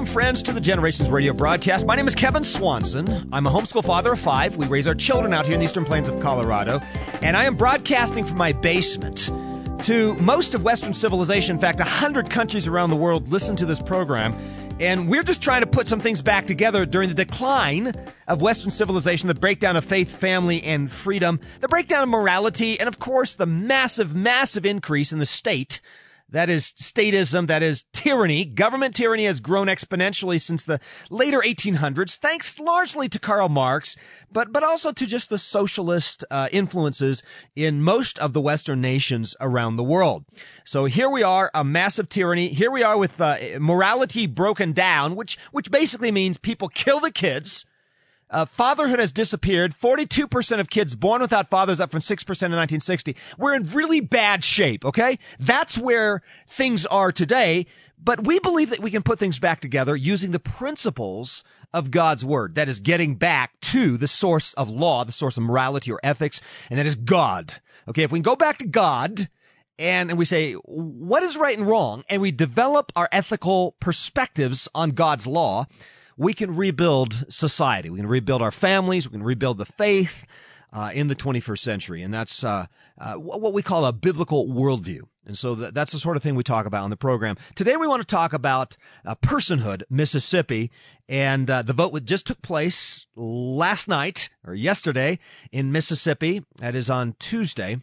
Welcome, friends, to the Generations Radio broadcast. My name is Kevin Swanson. I'm a homeschool father of 5. We raise our children out here in the eastern plains of Colorado. And I am broadcasting from my basement to most of Western civilization. In fact, 100 countries around the world listen to this program. And we're just trying to put some things back together during the decline of Western civilization, the breakdown of faith, family, and freedom, the breakdown of morality, and, of course, the massive, massive increase in the state. That is statism, that is tyranny. Government tyranny has grown exponentially since the later 1800s, thanks largely to Karl Marx, but also to just the socialist influences in most of the Western nations around the world. So here we are, a massive tyranny. Here we are with morality broken down, which basically means people kill the kids. Fatherhood has disappeared. 42% of kids born without fathers, up from 6% in 1960. We're in really bad shape, okay? That's where things are today. But we believe that we can put things back together using the principles of God's Word. That is getting back to the source of law, the source of morality or ethics, and that is God. Okay, if we can go back to God and we say, what is right and wrong, and we develop our ethical perspectives on God's law, we can rebuild society. We can rebuild our families. We can rebuild the faith in the 21st century. And that's what we call a biblical worldview. And so that's the sort of thing we talk about on the program. Today we want to talk about personhood, Mississippi. And the vote just took place last night or yesterday in Mississippi. That is on Tuesday.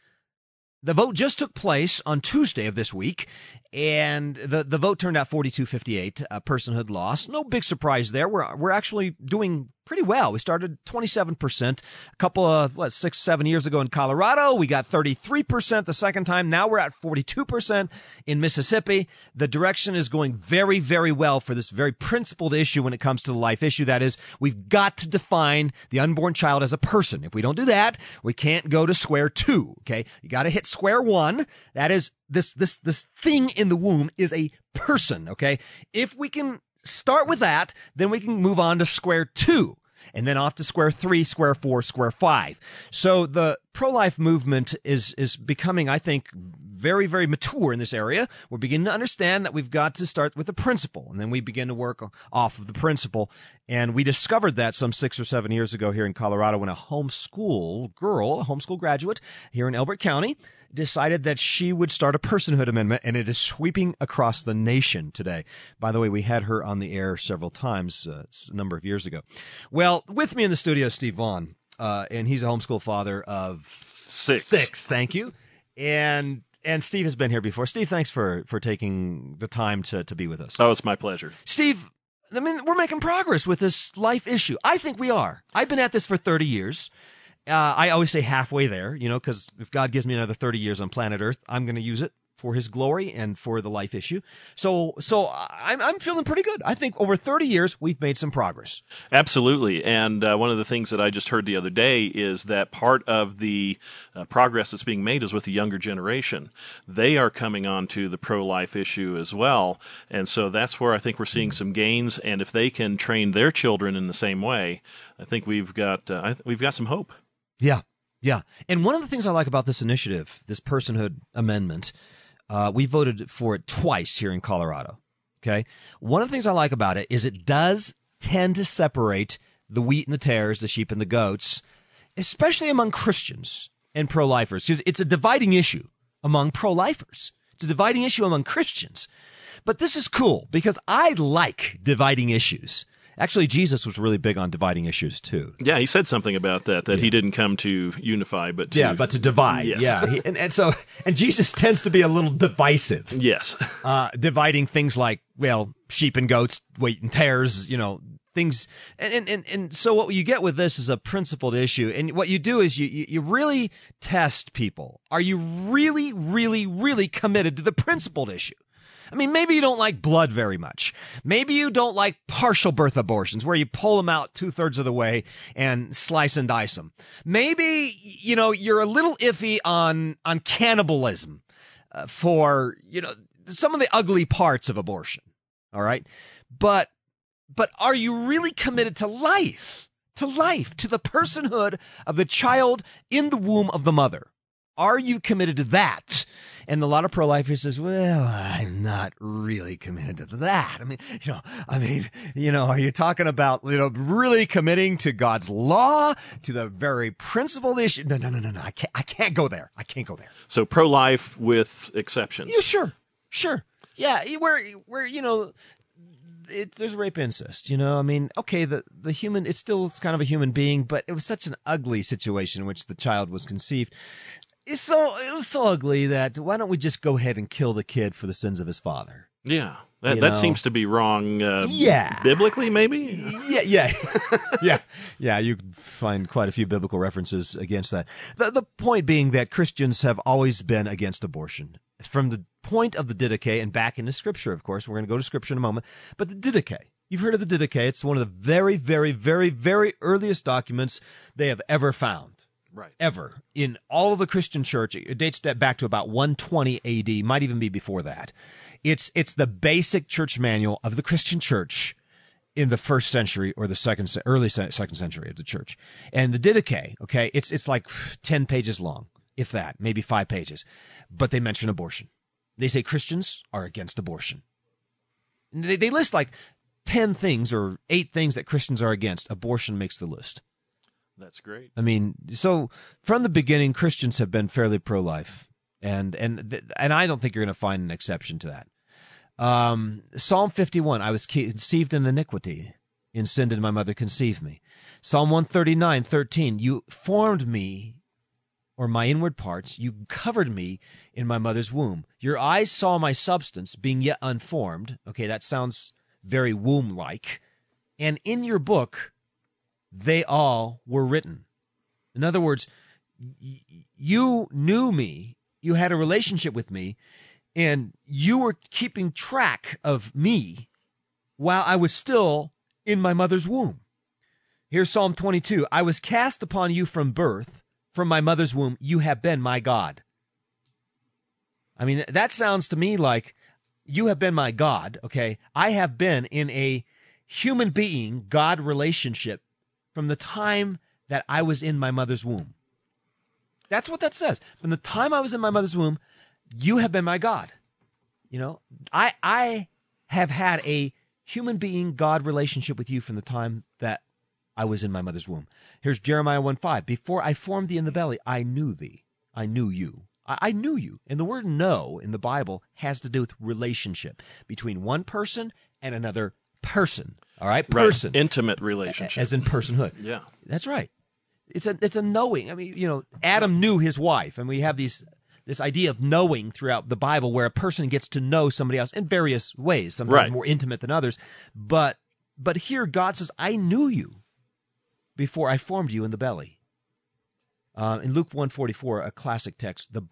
The vote just took place on Tuesday of this week, and the vote turned out 42-58, personhood loss. No big surprise there. We're actually doing pretty well. We started 27% a couple of, 6-7 years ago in Colorado. We got 33% the second time. Now we're at 42% in Mississippi. The direction is going very, very well for this very principled issue when it comes to the life issue. That is, we've got to define the unborn child as a person. If we don't do that, we can't go to square two, okay? You got to hit square one. That is, this thing in the womb is a person, okay? If we can start with that, then we can move on to square two, and then off to square 3, square 4, square 5. So the pro-life movement is becoming, I think, very, very mature in this area. We're beginning to understand that we've got to start with the principle, and then we begin to work off of the principle. And we discovered that some 6 or 7 years ago here in Colorado when a homeschool girl, a homeschool graduate here in Elbert County, decided that she would start a personhood amendment, and it is sweeping across the nation today. By the way, we had her on the air several times a number of years ago. Well, with me in the studio, Steve Vaughn, and he's a homeschool father of 6. Thank you. And Steve has been here before. Steve, thanks for taking the time to be with us. Oh, it's my pleasure. Steve, I mean, we're making progress with this life issue. I think we are. I've been at this for 30 years. I always say halfway there, because if God gives me another 30 years on planet Earth, I'm going to use it for his glory and for the life issue. So I'm feeling pretty good. I think over 30 years, we've made some progress. Absolutely. And one of the things that I just heard the other day is that part of the progress that's being made is with the younger generation. They are coming on to the pro-life issue as well. And so that's where I think we're seeing some gains. And if they can train their children in the same way, I think we've got some hope. Yeah. And one of the things I like about this initiative, this personhood amendment, we voted for it twice here in Colorado, okay? One of the things I like about it is it does tend to separate the wheat and the tares, the sheep and the goats, especially among Christians and pro-lifers, because it's a dividing issue among pro-lifers. It's a dividing issue among Christians. But this is cool because I like dividing issues. Actually, Jesus was really big on dividing issues, too. Yeah, he said something about that he didn't come to unify, but to... Yeah, but to divide. Yes. Yeah, and Jesus tends to be a little divisive. Yes. Dividing things like, sheep and goats, wheat and tares, things. And so what you get with this is a principled issue. And what you do is you really test people. Are you really, really, really committed to the principled issue? I mean, maybe you don't like blood very much. Maybe you don't like partial birth abortions where you pull them out 2/3 of the way and slice and dice them. Maybe, you're a little iffy on cannibalism for, some of the ugly parts of abortion. All right. But are you really committed to life, to the personhood of the child in the womb of the mother? Are you committed to that? And a lot of pro-lifers says, well, I'm not really committed to that. Are you talking about, really committing to God's law, to the very principle issue? No. I can't go there. I can't go there. So pro-life with exceptions. Yeah, sure. Yeah, where there's rape, incest, okay, the human, it's kind of a human being, but it was such an ugly situation in which the child was conceived. It was so ugly that why don't we just go ahead and kill the kid for the sins of his father? Yeah, that seems to be wrong. Biblically, maybe. Yeah. You find quite a few biblical references against that. The point being that Christians have always been against abortion from the point of the Didache and back into Scripture. Of course, we're going to go to Scripture in a moment. But the Didache, you've heard of the Didache. It's one of the very, very, very, very earliest documents they have ever found. Right. Ever. In all of the Christian church. It dates back to about 120 AD, might even be before that. It's the basic church manual of the Christian church in the first century or the early second century of the church. And the Didache, okay, it's like 10 pages long, if that, maybe 5 pages. But they mention abortion. They say Christians are against abortion. They list like 10 things or 8 things that Christians are against. Abortion makes the list. That's great. So from the beginning, Christians have been fairly pro-life, and I don't think you're going to find an exception to that. Psalm 51, I was conceived in iniquity. In sin did my mother conceive me. Psalm 139:13, you formed me, or my inward parts, you covered me in my mother's womb. Your eyes saw my substance, being yet unformed. Okay, that sounds very womb-like. And in your book, they all were written. In other words, you knew me, you had a relationship with me, and you were keeping track of me while I was still in my mother's womb. Here's Psalm 22. I was cast upon you from birth, from my mother's womb. You have been my God. That sounds to me like you have been my God, okay? I have been in a human being God relationship from the time that I was in my mother's womb. That's what that says. From the time I was in my mother's womb, you have been my God. I have had a human being God relationship with you from the time that I was in my mother's womb. Here's Jeremiah 1:5. Before I formed thee in the belly, I knew thee. I knew you. I knew you. And the word know in the Bible has to do with relationship between one person and another person. All right? Person. Right. Intimate relationship. As in personhood. Yeah. That's right. It's a knowing. Adam knew his wife, and we have this idea of knowing throughout the Bible where a person gets to know somebody else in various ways, sometimes more intimate than others. But here God says, I knew you before I formed you in the belly. In Luke 1:44, a classic text, Luke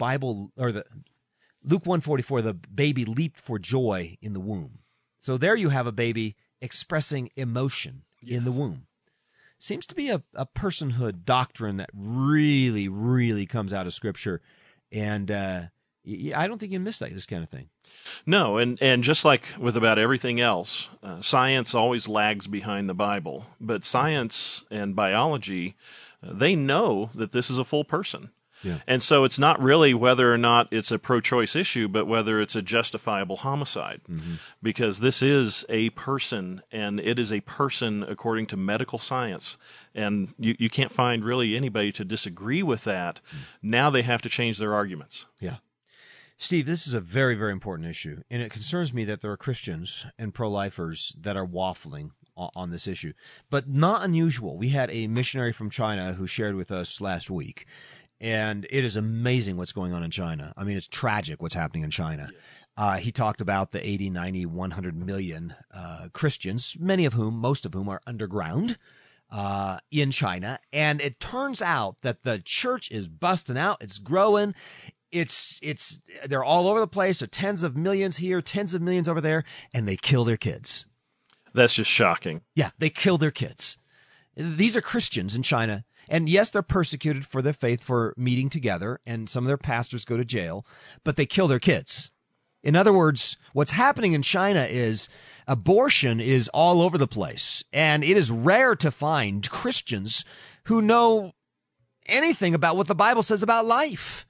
1:44, the baby leaped for joy in the womb. So there you have a baby expressing emotion in the womb. Seems to be a personhood doctrine that really, really comes out of Scripture. And I don't think you miss this kind of thing. No, and just like with about everything else, science always lags behind the Bible. But science and biology, they know that this is a full person. Yeah. And so it's not really whether or not it's a pro-choice issue, but whether it's a justifiable homicide. Mm-hmm. Because this is a person, and it is a person according to medical science. And you can't find really anybody to disagree with that. Now they have to change their arguments. Yeah. Steve, this is a very, very important issue. And it concerns me that there are Christians and pro-lifers that are waffling on this issue. But not unusual. We had a missionary from China who shared with us last week. And it is amazing what's going on in China. It's tragic what's happening in China. Yes. He talked about the 80, 90, 100 million Christians, most of whom are underground in China. And it turns out that the church is busting out. It's growing. They're all over the place. There are tens of millions here, tens of millions over there, and they kill their kids. That's just shocking. Yeah, they kill their kids. These are Christians in China. And yes, they're persecuted for their faith, for meeting together, and some of their pastors go to jail, but they kill their kids. In other words, what's happening in China is abortion is all over the place, and it is rare to find Christians who know anything about what the Bible says about life,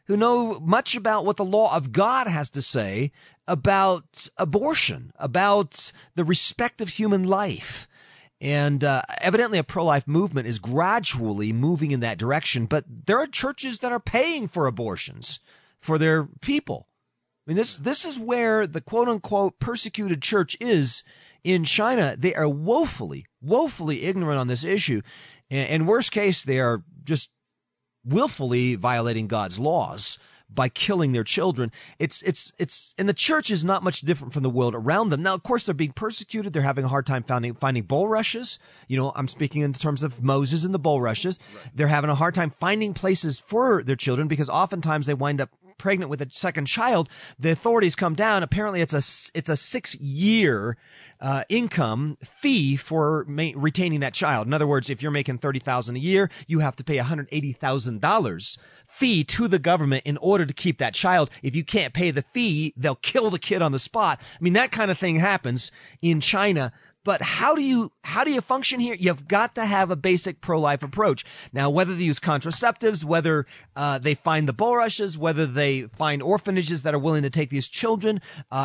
who know much about what the law of God has to say about abortion, about the respect of human life. And evidently a pro-life movement is gradually moving in that direction, but there are churches that are paying for abortions for their people. I mean, this is where the quote-unquote persecuted church is in China. They are woefully ignorant on this issue. And worst case, they are just willfully violating God's laws by killing their children. It's and the church is not much different from the world around them. Now, of course, they're being persecuted. They're having a hard time finding bulrushes. I'm speaking in terms of Moses and the bulrushes. Right. They're having a hard time finding places for their children because oftentimes they wind up pregnant with a second child. The authorities come down. Apparently, it's a 6-year income fee for retaining that child. In other words, if you're making $30,000 a year, you have to pay $180,000 fee to the government in order to keep that child. If you can't pay the fee, they'll kill the kid on the spot. I mean, that kind of thing happens in China. But how do you function here? You've got to have a basic pro-life approach. Now, whether they use contraceptives, whether they find the bulrushes, whether they find orphanages that are willing to take these children,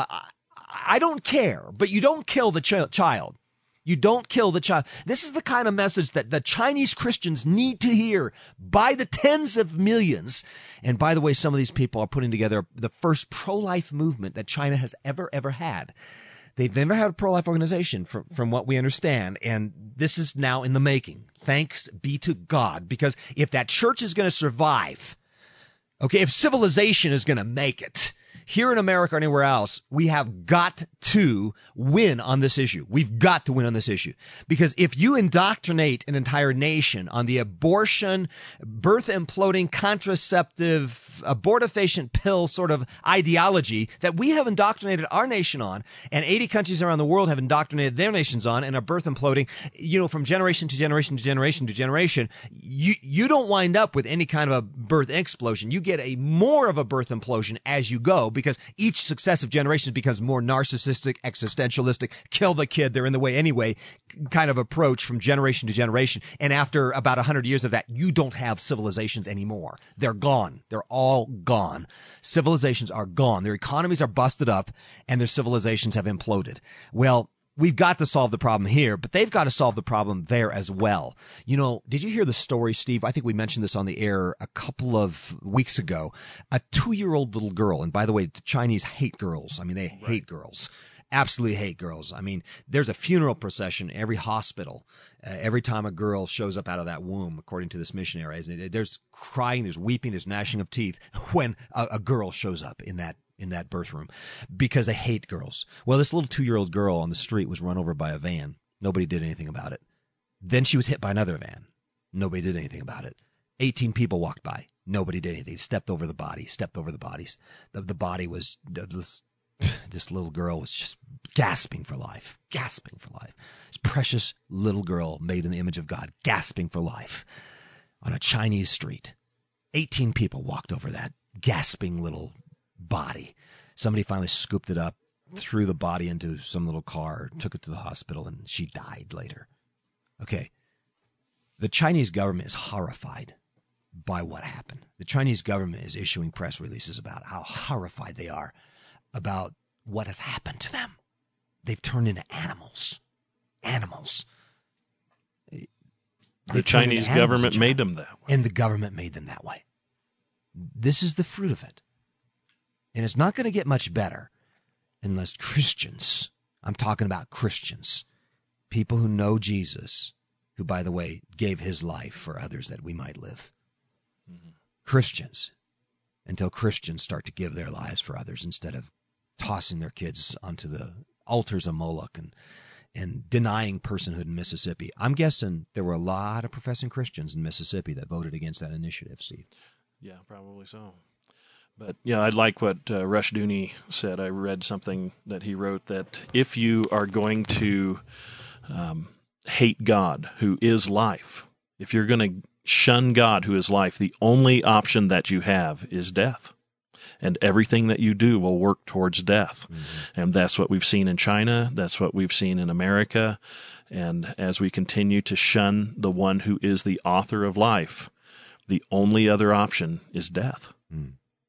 I don't care. But you don't kill the child. You don't kill the child. This is the kind of message that the Chinese Christians need to hear by the tens of millions. And by the way, some of these people are putting together the first pro-life movement that China has ever had. They've never had a pro-life organization from what we understand, and this is now in the making. Thanks be to God, because if that church is going to survive, okay, if civilization is going to make it, here in America or anywhere else, we have got to win on this issue. We've got to win on this issue. Because if you indoctrinate an entire nation on the abortion, birth-imploding, contraceptive, abortifacient pill sort of ideology that we have indoctrinated our nation on, and 80 countries around the world have indoctrinated their nations on, and are birth-imploding, from generation to generation to generation to generation, you don't wind up with any kind of a birth explosion. You get more of a birth implosion as you go, because each successive generation becomes more narcissistic, existentialistic, kill the kid, they're in the way anyway, kind of approach from generation to generation. And after about 100 years of that, you don't have civilizations anymore. They're gone. They're all gone. Civilizations are gone. Their economies are busted up, and their civilizations have imploded. Well, we've got to solve the problem here, but they've got to solve the problem there as well. Did you hear the story, Steve? I think we mentioned this on the air a couple of weeks ago. A 2-year-old little girl, and by the way, the Chinese hate girls. I mean, they hate girls. Absolutely hate girls. I mean, there's a funeral procession in every hospital every time a girl shows up out of that womb, according to this missionary. There's crying, there's weeping, there's gnashing of teeth when a girl shows up in that birth room, because they hate girls. Well, this little 2-year-old girl on the street was run over by a van. Nobody did anything about it. Then she was hit by another van. Nobody did anything about it. 18 people walked by. Nobody did anything. Stepped over the bodies. The body was, this little girl was just gasping for life. This precious little girl made in the image of God, gasping for life on a Chinese street. 18 people walked over that gasping little body. Somebody finally scooped it up, threw the body into some little car, took it to the hospital, and she died later. Okay. The Chinese government is horrified by what happened. The Chinese government is issuing press releases about how horrified they are about what has happened to them. They've turned into animals. The Chinese government made them that way. And the government made them that way. This is the fruit of it. And it's not going to get much better unless Christians, I'm talking about Christians, people who know Jesus, who, by the way, gave his life for others that we might live. Mm-hmm. Christians, until Christians start to give their lives for others instead of tossing their kids onto the altars of Moloch and denying personhood in Mississippi. I'm guessing there were a lot of professing Christians in Mississippi that voted against that initiative, Steve. Yeah, probably so. But, I like what Rushdoony said. I read something that he wrote, that if you are going to hate God, who is life, if you're going to shun God, who is life, the only option that you have is death. And everything that you do will work towards death. Mm-hmm. And that's what we've seen in China. That's what we've seen in America. And as we continue to shun the one who is the author of life, the only other option is death. Mm.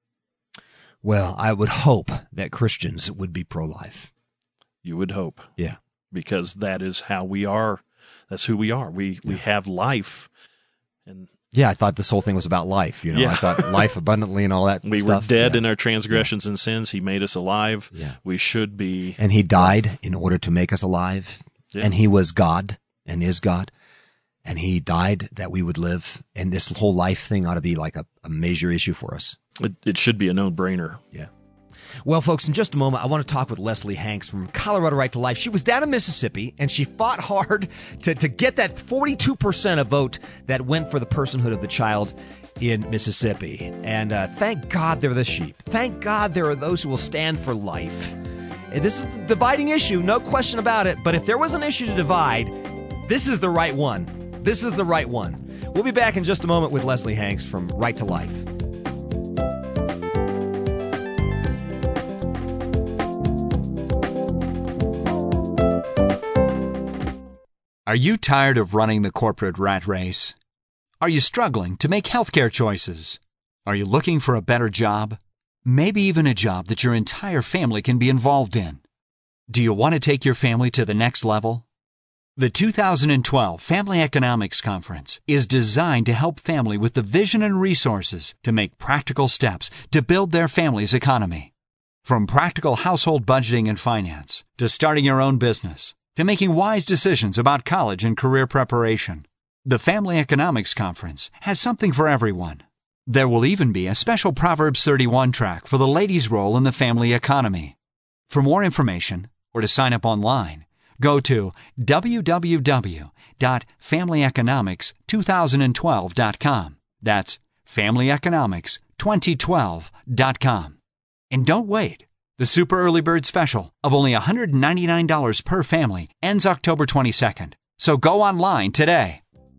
Well, I would hope that Christians would be pro-life. You would hope. Yeah. Because that is how we are. That's who we are. We have life. And yeah, I thought this whole thing was about life. Yeah. I thought life abundantly and all that we stuff. were dead in our transgressions and sins. He made us alive. Yeah. We should be. And he died in order to make us alive. Yeah. And he was God and is God. And he died that we would live. And this whole life thing ought to be like a major issue for us. It should be a no-brainer. Yeah. Well, folks, in just a moment, I want to talk with Leslie Hanks from Colorado Right to Life. She was down in Mississippi, and she fought hard to get that 42% of vote that went for the personhood of the child in Mississippi. And thank God there are the sheep. Thank God there are those who will stand for life. And this is the dividing issue, no question about it. But if there was an issue to divide, this is the right one. This is the right one. We'll be back in just a moment with Leslie Hanks from Right to Life. Are you tired of running the corporate rat race? Are you struggling to make healthcare choices? Are you looking for a better job? Maybe even a job that your entire family can be involved in. Do you want to take your family to the next level? The 2012 Family Economics Conference is designed to help family with the vision and resources to make practical steps to build their family's economy. From practical household budgeting and finance to starting your own business, to making wise decisions about college and career preparation, the Family Economics Conference has something for everyone. There will even be a special Proverbs 31 track for the ladies' role in the family economy. For more information or to sign up online, go to www.familyeconomics2012.com. That's familyeconomics2012.com. And don't wait. The Super Early Bird Special of only $199 per family ends October 22nd. So go online today.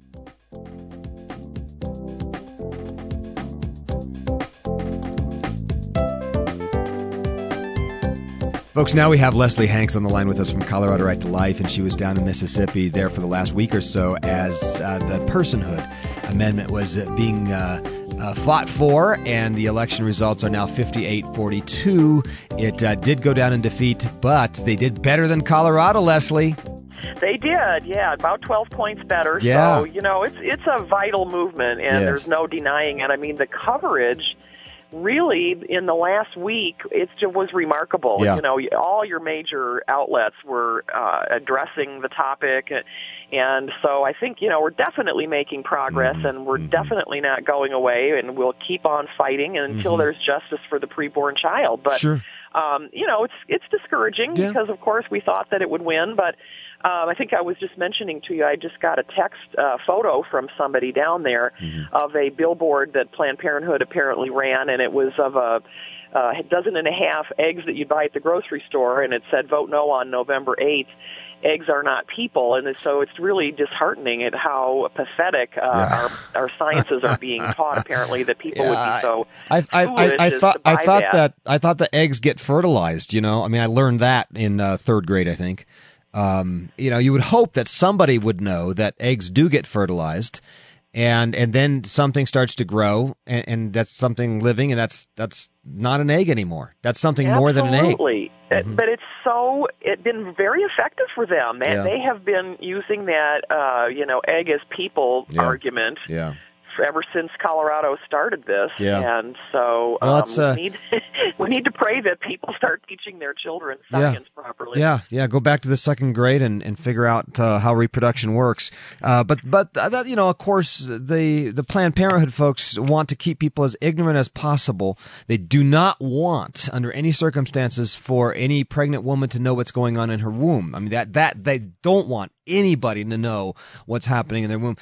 Folks, now we have Leslie Hanks on the line with us from Colorado Right to Life, and she was down in Mississippi there for the last week or so as the personhood amendment was being fought for, and the election results are now 58-42. It did go down in defeat, but they did better than Colorado, Leslie. They did, yeah, about 12 points better. Yeah. So, it's a vital movement, and there's no denying it. I mean, the coverage really in the last week, it was remarkable. Yeah. All your major outlets were addressing the topic, and so I think, we're definitely making progress, and we're definitely not going away, and we'll keep on fighting until there's justice for the preborn child. But, sure. It's discouraging because, of course, we thought that it would win, but I think I was just mentioning to you, I just got a text photo from somebody down there of a billboard that Planned Parenthood apparently ran, and it was of a dozen and a half eggs that you buy at the grocery store, and it said, "Vote no on November 8th. Eggs are not people." And so it's really disheartening at how pathetic our sciences are being taught, apparently, that people would be so I thought the eggs get fertilized, I mean, I learned that in third grade, I think. You would hope that somebody would know that eggs do get fertilized, and then something starts to grow, and that's something living, and that's not an egg anymore. That's something more than an egg. Absolutely. But it's been very effective for them. They have been using that, egg as people argument. Yeah. Ever since Colorado started this, and so we need to pray that people start teaching their children science properly. Yeah. Go back to the second grade and figure out how reproduction works. But of course, the Planned Parenthood folks want to keep people as ignorant as possible. They do not want, under any circumstances, for any pregnant woman to know what's going on in her womb. I mean, that they don't want anybody to know what's happening in their womb.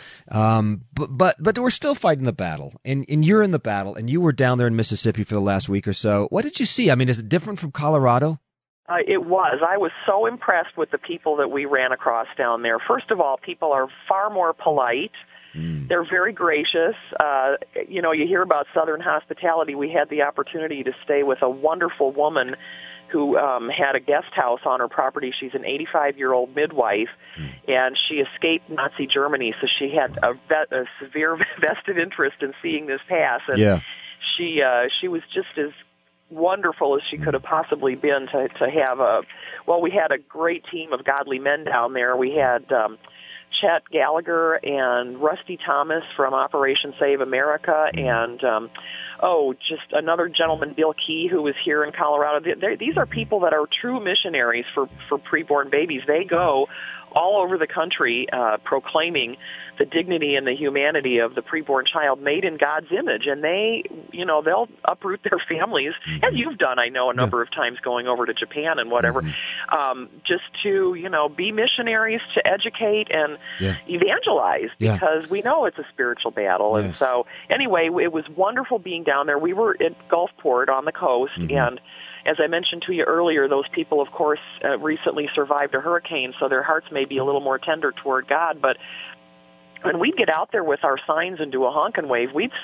But we're still fighting the battle, and you're in the battle, and you were down there in Mississippi for the last week or so. What did you see? I mean, is it different from Colorado? It was. I was so impressed with the people that we ran across down there. First of all, people are far more polite. They're very gracious. You hear about Southern hospitality. We had the opportunity to stay with a wonderful woman who had a guest house on her property. She's an 85-year-old midwife, and she escaped Nazi Germany, so she had a severe vested interest in seeing this pass. And she was just as wonderful as she could have possibly been to have we had a great team of godly men down there. We had Chet Gallagher and Rusty Thomas from Operation Save America, and just another gentleman, Bill Key, who was here in Colorado. These are people that are true missionaries for preborn babies. They go all over the country proclaiming the dignity and the humanity of the preborn child made in God's image. And they'll uproot their families, as you've done, I know, a number of times going over to Japan and whatever, just to, be missionaries, to educate and evangelize, because we know it's a spiritual battle. Yes. And so, anyway, it was wonderful being down there. We were at Gulfport on the coast, and as I mentioned to you earlier, those people, of course, recently survived a hurricane, so their hearts may be a little more tender toward God. But when we'd get out there with our signs and do a honk and wave, we'd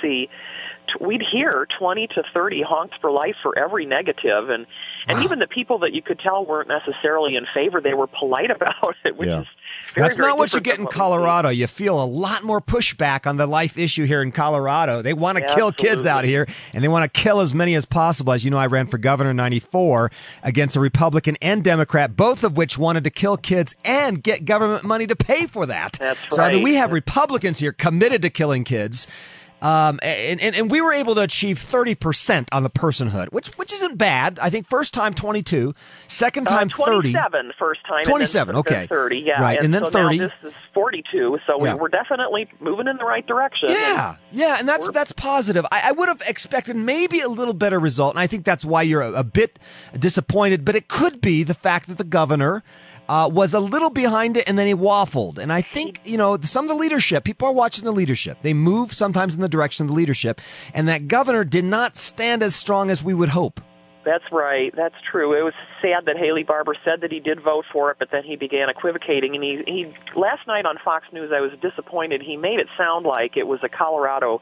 hear 20 to 30 honks for life for every negative. And even the people that you could tell weren't necessarily in favor, they were polite about it, which is That's very not what you get in Colorado. You feel a lot more pushback on the life issue here in Colorado. They want to kill kids out here, and they want to kill as many as possible. As you know, I ran for governor in 94 against a Republican and Democrat, both of which wanted to kill kids and get government money to pay for that. That's so, right. I mean, we have Republicans here committed to killing kids. And we were able to achieve 30% on the personhood, which isn't bad. I think first time 22, second time 30. 27 first time. 27, and then, okay. 30, yeah. Right, and then so 30. Now this is 42, so we're definitely moving in the right direction. Yeah, and that's positive. I would have expected maybe a little better result, and I think that's why you're a bit disappointed, but it could be the fact that the governor was a little behind it, and then he waffled. And I think, some of the leadership, people are watching the leadership. They move sometimes in the direction of the leadership, and that governor did not stand as strong as we would hope. That's right. That's true. It was sad that Haley Barbour said that he did vote for it, but then he began equivocating. And he last night on Fox News, I was disappointed. He made it sound like it was a Colorado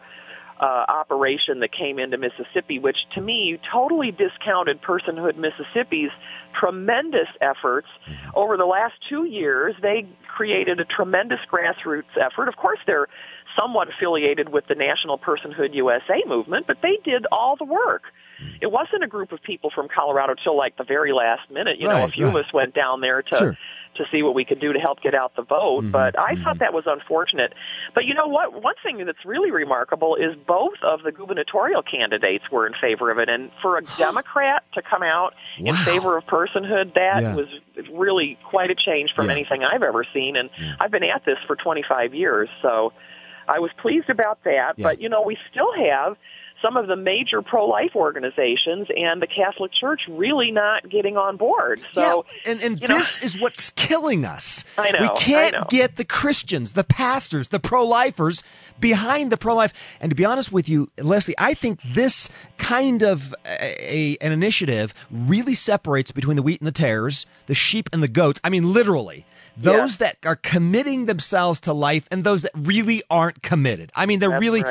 operation that came into Mississippi, which to me totally discounted Personhood Mississippi's tremendous efforts over the last 2 years. They created a tremendous grassroots effort. Of course, they're somewhat affiliated with the National Personhood USA movement, but they did all the work. It wasn't a group of people from Colorado till like the very last minute. A few of us went down there to see what we could do to help get out the vote. But I thought that was unfortunate. But you know what? One thing that's really remarkable is both of the gubernatorial candidates were in favor of it. And for a Democrat to come out in favor of personhood, that was really quite a change from anything I've ever seen. And I've been at this for 25 years, so I was pleased about that. But, we still have some of the major pro-life organizations and the Catholic Church really not getting on board. So, and this is what's killing us. I know. We can't get the Christians, the pastors, the pro-lifers behind the pro-life. And to be honest with you, Leslie, I think this kind of an initiative really separates between the wheat and the tares, the sheep and the goats. I mean, literally. Those that are committing themselves to life and those that really aren't committed. I mean, they're really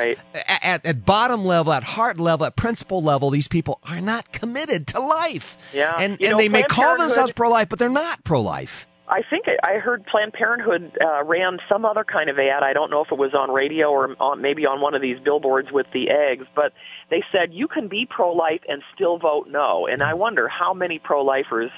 at bottom level, at heart level, at principle level, these people are not committed to life. Yeah. And they may call themselves pro-life, but they're not pro-life. I think I heard Planned Parenthood ran some other kind of ad. I don't know if it was on radio or maybe on one of these billboards with the eggs, but they said you can be pro-life and still vote no. And I wonder how many pro-lifers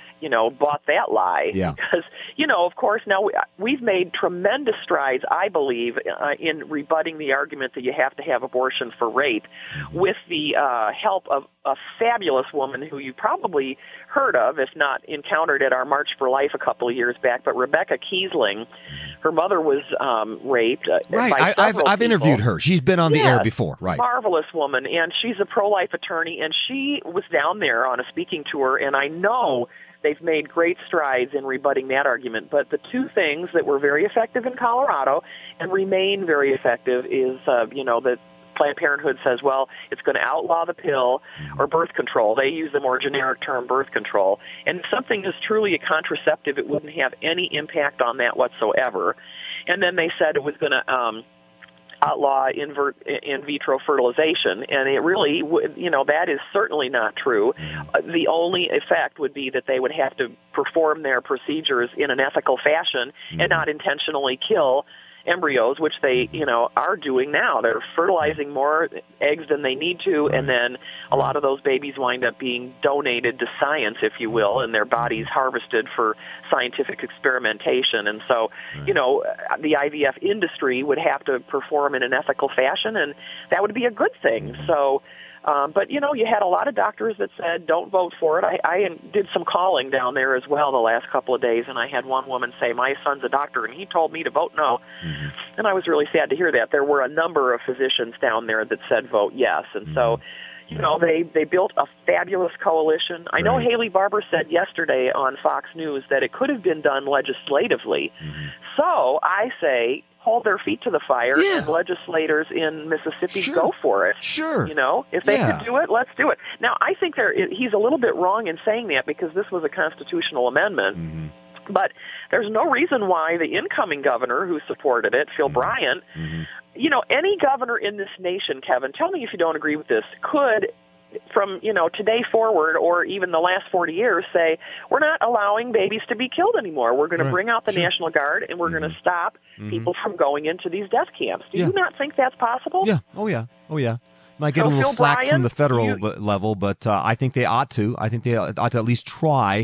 bought that lie. Yeah. Because, of course, now we've made tremendous strides, I believe, in rebutting the argument that you have to have abortion for rape with the help of a fabulous woman who you probably heard of, if not encountered at our March for Life a couple of years back, but Rebecca Kiesling. Her mother was raped. Right. I've interviewed her. She's been on the air before. Right. Marvelous woman. And she's a pro-life attorney, and she was down there on a speaking tour, and I know they've made great strides in rebutting that argument. But the two things that were very effective in Colorado and remain very effective is, that Planned Parenthood says, well, it's going to outlaw the pill or birth control. They use the more generic term birth control. And if something is truly a contraceptive, it wouldn't have any impact on that whatsoever. And then they said it was going to outlaw in vitro fertilization, and it really, that is certainly not true. The only effect would be that they would have to perform their procedures in an ethical fashion and not intentionally kill embryos, which they, are doing now. They're fertilizing more eggs than they need to, and then a lot of those babies wind up being donated to science, if you will, and their bodies harvested for scientific experimentation. And so, the IVF industry would have to perform in an ethical fashion, and that would be a good thing. So, but, you had a lot of doctors that said, don't vote for it. I did some calling down there as well the last couple of days, and I had one woman say, my son's a doctor, and he told me to vote no. Mm-hmm. And I was really sad to hear that. There were a number of physicians down there that said vote yes. And so, they built a fabulous coalition. I know Haley Barbour said yesterday on Fox News that it could have been done legislatively. Mm-hmm. So I say, hold their feet to the fire, and legislators in Mississippi go for it. Sure. If they could do it, let's do it. Now, I think he's a little bit wrong in saying that because this was a constitutional amendment. Mm-hmm. But there's no reason why the incoming governor who supported it, Phil Bryant, any governor in this nation, Kevin, tell me if you don't agree with this, could, from, today forward or even the last 40 years, say, we're not allowing babies to be killed anymore. We're going to bring out the National Guard, and we're going to stop people from going into these death camps. Do you not think that's possible? Yeah. Oh, yeah. Might get a little flack from the federal level, but I think they ought to. I think they ought to at least try.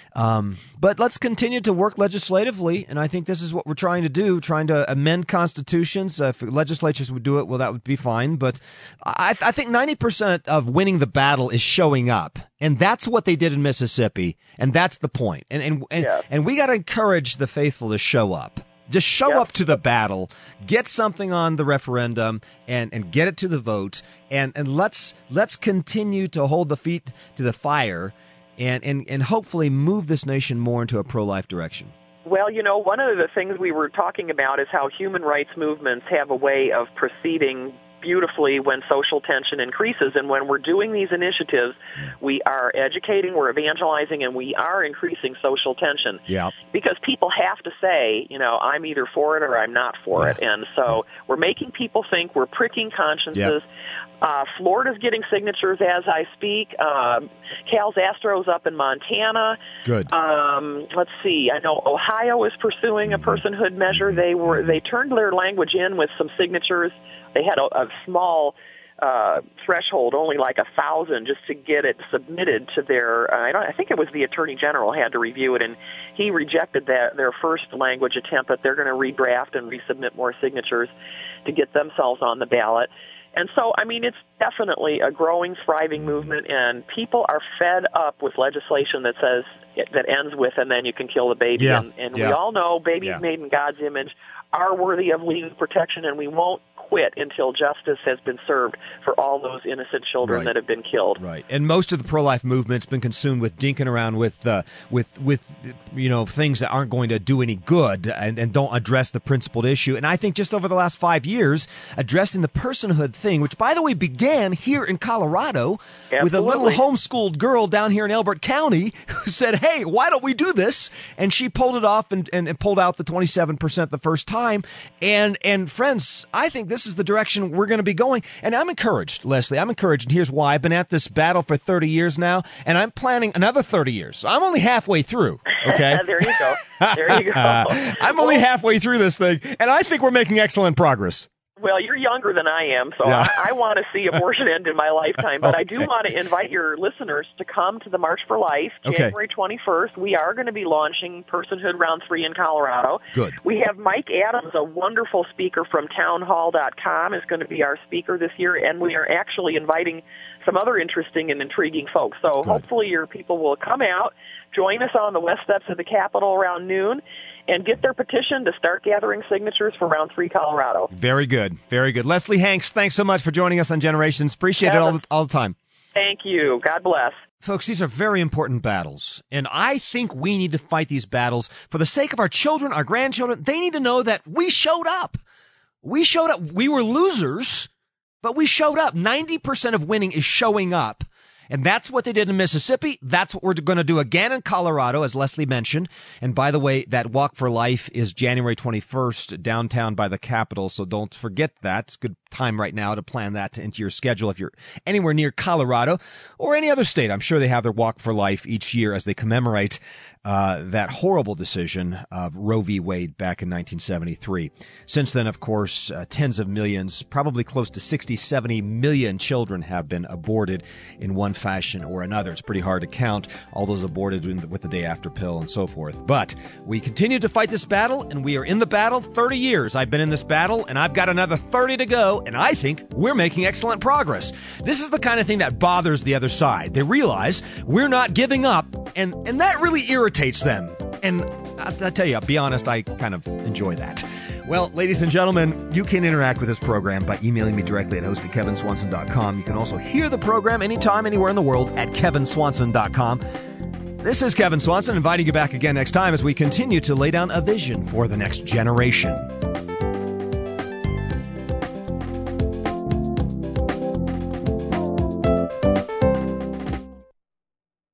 But let's continue to work legislatively, and I think this is what we're trying to do, trying to amend constitutions. If legislatures would do it, well, that would be fine. But I think 90% of winning the battle is showing up, and that's what they did in Mississippi, and that's the point. And we got to encourage the faithful to show up. Just show up to the battle, get something on the referendum, and get it to the vote, and let's continue to hold the feet to the fire, and hopefully move this nation more into a pro-life direction. Well, one of the things we were talking about is how human rights movements have a way of proceeding beautifully when social tension increases. And when we're doing these initiatives, we are educating, we're evangelizing, and we are increasing social tension. Yeah. Because people have to say, I'm either for it or I'm not for it. And so we're making people think, we're pricking consciences. Florida's getting signatures as I speak. Cal Zastro's up in Montana. Good. Let's see. I know Ohio is pursuing a personhood measure. They turned their language in with some signatures. They had a small threshold, only like 1,000, just to get it submitted to their. I think it was the Attorney General had to review it, and he rejected their first language attempt. But they're going to redraft and resubmit more signatures to get themselves on the ballot. And so, it's definitely a growing, thriving movement, and people are fed up with legislation that says that ends with, and then you can kill the baby. Yeah. And we all know babies made in God's image are worthy of legal protection, and we won't quit until justice has been served for all those innocent children that have been killed. Right. And most of the pro-life movement's been consumed with dinking around with things that aren't going to do any good and don't address the principled issue. And I think just over the last 5 years, addressing the personhood thing, which, by the way, began here in Colorado with a little homeschooled girl down here in Elbert County who said, hey, why don't we do this? And she pulled it off and pulled out the 27% the first time. And friends, I think this is the direction we're going to be going. And I'm encouraged, Leslie. I'm encouraged. And here's why. I've been at this battle for 30 years now, and I'm planning another 30 years. So I'm only halfway through. Okay. There you go. I'm only halfway through this thing, and I think we're making excellent progress. Well, you're younger than I am, so I want to see abortion end in my lifetime. But I do want to invite your listeners to come to the March for Life, January 21st. We are going to be launching Personhood Round 3 in Colorado. Good. We have Mike Adams, a wonderful speaker from townhall.com, is going to be our speaker this year, and we are actually inviting some other interesting and intriguing folks. So hopefully your people will come out, join us on the west steps of the Capitol around noon, and get their petition to start gathering signatures for Round 3 Colorado. Very good. Very good. Leslie Hanks, thanks so much for joining us on Generations. Appreciate it all the time. Thank you. God bless. Folks, these are very important battles, and I think we need to fight these battles for the sake of our children, our grandchildren. They need to know that we showed up. We showed up. We were losers, but we showed up. 90% of winning is showing up. And that's what they did in Mississippi. That's what we're going to do again in Colorado, as Leslie mentioned. And by the way, that Walk for Life is January 21st downtown by the Capitol. So don't forget that. It's a time right now to plan that into your schedule if you're anywhere near Colorado or any other state. I'm sure they have their Walk for Life each year as they commemorate that horrible decision of Roe v. Wade back in 1973. Since then, of course, tens of millions, probably close to 60, 70 million children have been aborted in one fashion or another. It's pretty hard to count all those aborted with the day after pill and so forth. But we continue to fight this battle, and we are in the battle. 30 years I've been in this battle, and I've got another 30 to go, and I think we're making excellent progress. This is the kind of thing that bothers the other side. They realize we're not giving up, and that really irritates them. And I'll tell you, I'll be honest, I kind of enjoy that. Well, ladies and gentlemen, you can interact with this program by emailing me directly at host@kevinswanson.com. You can also hear the program anytime, anywhere in the world at kevinswanson.com. This is Kevin Swanson inviting you back again next time as we continue to lay down a vision for the next generation.